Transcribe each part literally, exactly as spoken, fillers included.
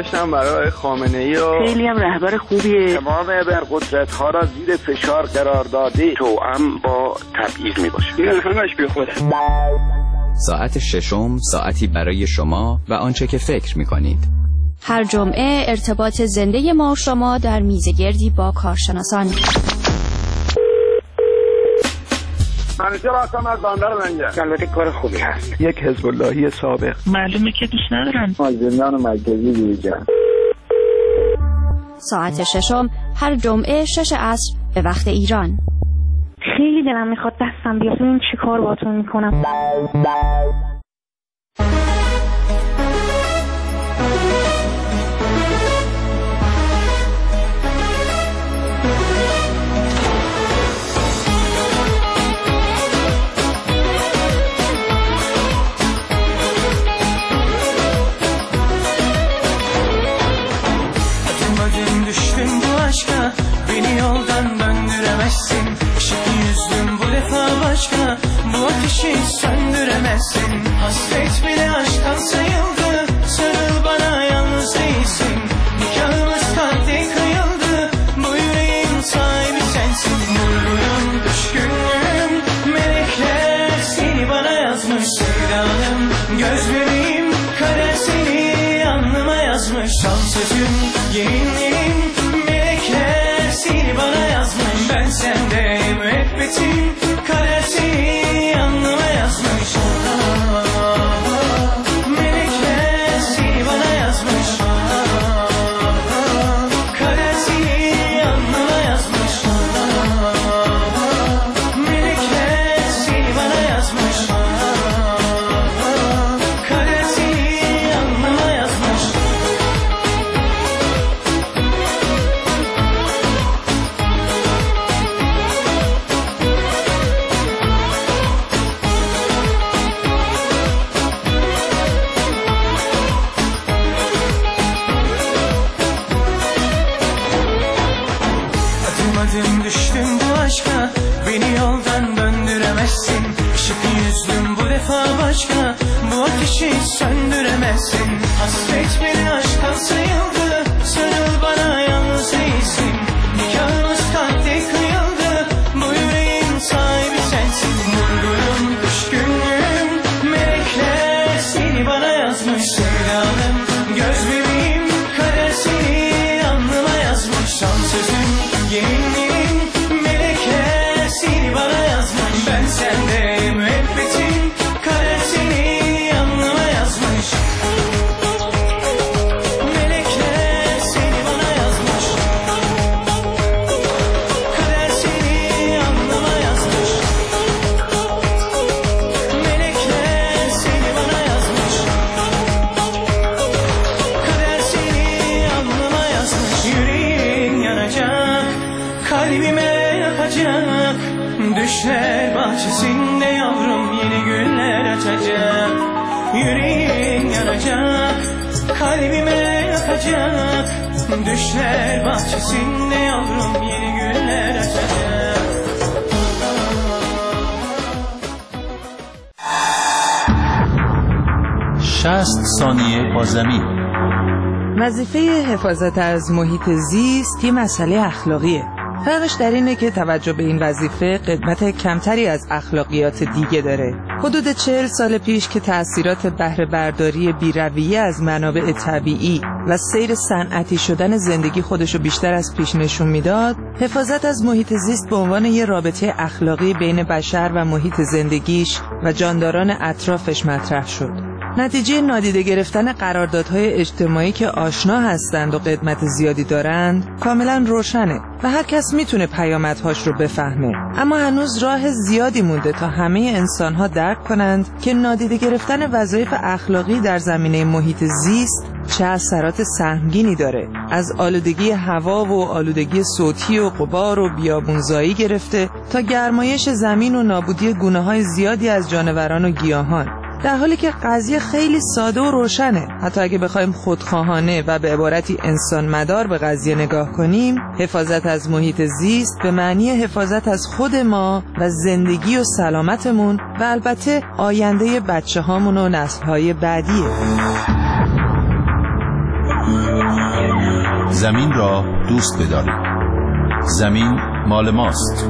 داشتم برای خامنه‌ای و خیلی هم رهبر خوبیه. تمام ابرقدرت‌ها را زیر فشار قرار داده توأم با تبعیض میباشه. این همش بی خوده. ساعت ششم، ساعتی برای شما و آنچه که فکر می‌کنید. هر جمعه ارتباط زنده ما و شما در میزگردی با کارشناسان. منیجر هستم از بندر لنگر. البته کار خوبی هست. یک حزب اللهی سابق. معلومه که دوست ندارن. مازندران مرکزی دیگه. ساعت ششم هر جمعه شش عصر به وقت ایران. خیلی دلم میخواد دستم بیاد ببینم چی کار باهاتون میکنم. Düştüm bu aşka, beni yoldan döndüremezsin. Şık yüzdüm bu defa başka, bu ateşi söndüremezsin. Hasret bile aşktan sayıldı, sarıl bana yalnız değilsin. Nikahımız kalpte kıyıldı, bu yüreğin sahibi sensin. Mutluyum, düşkünüm, melekler seni bana yazmış. Sevdalım, göz bebeğim, kader seni alnıma yazmış. Son sözüm, yeminlerim, melekler seni bana yazmış. Ben sende müebbetim, kader seni alnıma yazmış. Melekler seni bana yazmış. Kader seni alnıma yazmış. Melekler seni bana yazmış. Kader seni alnıma yazmış. Adım adım düştüm bu aşka, beni yoldan döndüremezsin. Şık yüzdüm bu defa başka, bu ateşi söndüremezsin. Hasret beni aşktan sayıldı, sarıl bana yalnız değilsin. Nikahımız kalpte kıyıldı, bu yüreğin sahibi sensin. Mutluyum, düşkünüm, melekler seni bana yazmış. Sevdalım, göz bebeğim, kader seni alnıma yazmış. Son sözüm, yeminlerim, melekler seni bana yazmış. Ben sende müebbetim, kader seni alnıma yazmış. Melekler seni bana yazmış. Kader seni alnıma yazmış. Melekler seni bana yazmış. Kader seni alnıma yazmış. Yüreğin yanacak, kalbime yapacak. Düşler bahçesinde yavrum yeni güller açacak. Yüreğin yanacak, kalbime yapacak. Düşler bahçesinde yavrum yeni güller açacak. شصت ثانیه با زمین. وظیفه حفاظت از محیط زیست یه مسئله اخلاقیه. فرقش در اینه که توجه به این وظیفه قدمت کمتری از اخلاقیات دیگه داره. حدود چهل سال پیش که تأثیرات بهره برداری بی‌رویه از منابع طبیعی و سیر صنعتی شدن زندگی خودشو بیشتر از پیش نشون میداد، حفاظت از محیط زیست به عنوان یه رابطه اخلاقی بین بشر و محیط زندگیش و جانداران اطرافش مطرح شد. نتیجه نادیده گرفتن قراردادهای اجتماعی که آشنا هستند و قدمت زیادی دارند کاملا روشنه و هر کس میتونه پیامدهاش رو بفهمه. اما هنوز راه زیادی مونده تا همه انسانها درک کنند که نادیده گرفتن وظایف اخلاقی در زمینه محیط زیست چه اثرات سهمگینی داره. از آلودگی هوا و آلودگی صوتی و غبار و بیابونزایی گرفته تا گرمایش زمین و نابودی گونه‌های زیادی از جانوران و گیاهان. در حالی که قضیه خیلی ساده و روشنه. حتی اگه بخوایم خودخواهانه و به عبارتی انسان مدار به قضیه نگاه کنیم، حفاظت از محیط زیست به معنی حفاظت از خود ما و زندگی و سلامتمون و البته آینده بچه هامون و نسل‌های بعدیه. زمین را دوست بدارید. زمین مال ماست.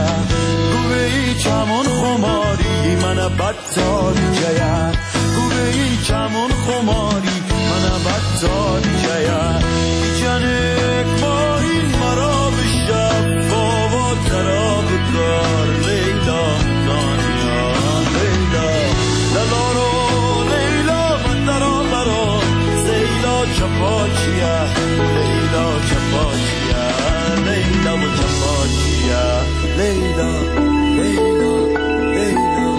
بدتار جاید گوی ماری من بدتر جیا جنک ماری مرا به شب بابا تراب کار لیلا دانیا لیلا لالارو لیلا من درا برا زیلا چپاچیا لیلا چپاچیا لیلا و چپاچیا لیلا لیلا لیلا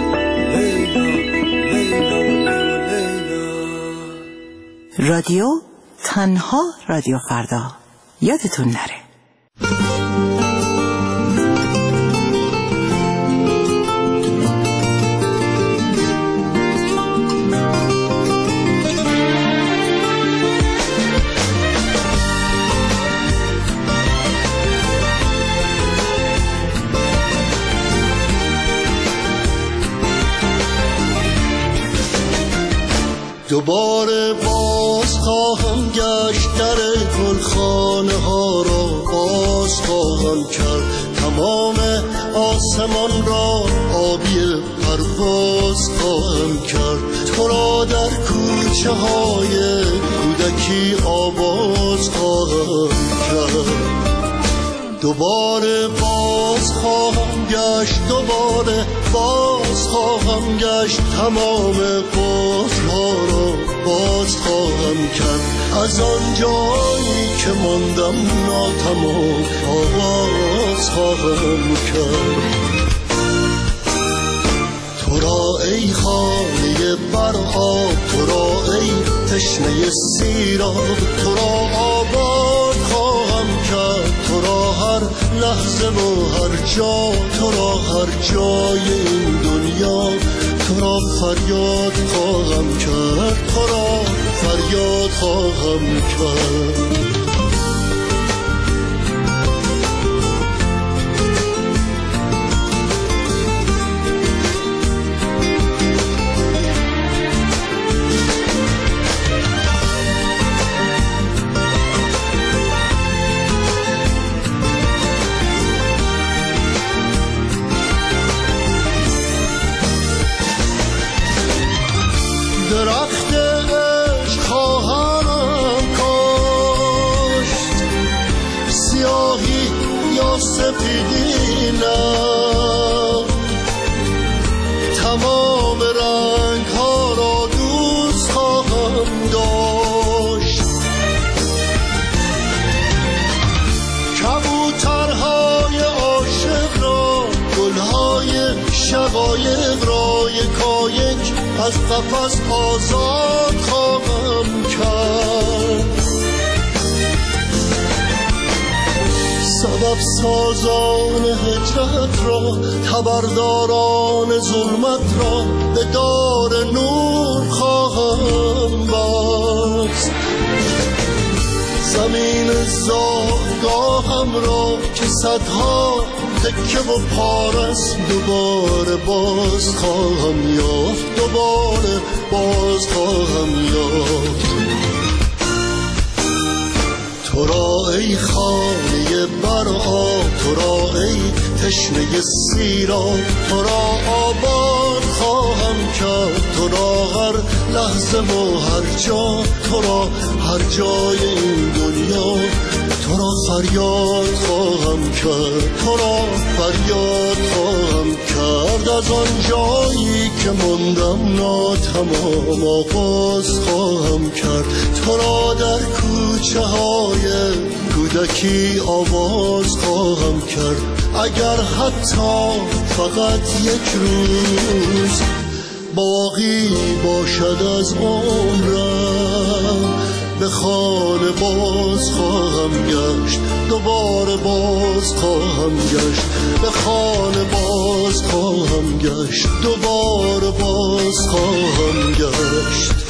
لیلا لیلا. رادیو تنها رادیو فردا یادتون نره. دوباره باز خواهم گشت در گلخانه ها را باز خواهم کرد تمام آسمان را آبی پرواز خواهم کرد تو را در کوچه های کودکی آواز خواهم کرد دوباره باز خواهم گشت دوباره باز خواهم گشت تمام قفل‌ها را باز خواهم کرد از آن جایی که ماندم ناتمام آغاز خواهم کرد تو را ای خانه بر آب تو را ای تشنه سیراب تو را آباد خواهم کرد تو را هر لحظه و هر جا تو را هر جای این دنیا تو را فریاد خواهم کرد تو را فریاد خواهم کرد درخت عشق خواهم کاشت سیاهی یا سپیدی نه تمام رنگ ها را دوست خواهم داشت کبوترهای عاشق را گلهای شقایق را یکایک از قفس آزاد خواهم کرد سبب سازان هجرت را خبرداران ظلمت را به دار نور خواهم بست زمین زادگاهم را که صدها تکه و پارس دوباره باز خواهم یافت دوباره باز خواهم یافت تو را ای خانه بر آب تو را ای تشنه سیراب تو را آباد خواهم کرد تو را هر لحظه و هر جا تو را هر جای این دنیا تو را فریاد خواهم کرد تو را فریاد خواهم کرد از آن جایی که ماندم ناتمام آغاز خواهم کرد تو را در کوچه های کودکی آواز خواهم کرد اگر حتی فقط یک روز باقی باشد از عمرم به خانه باز خواهم گشت دوباره باز خواهم گشت به خانه باز خواهم گشت دوباره باز خواهم گشت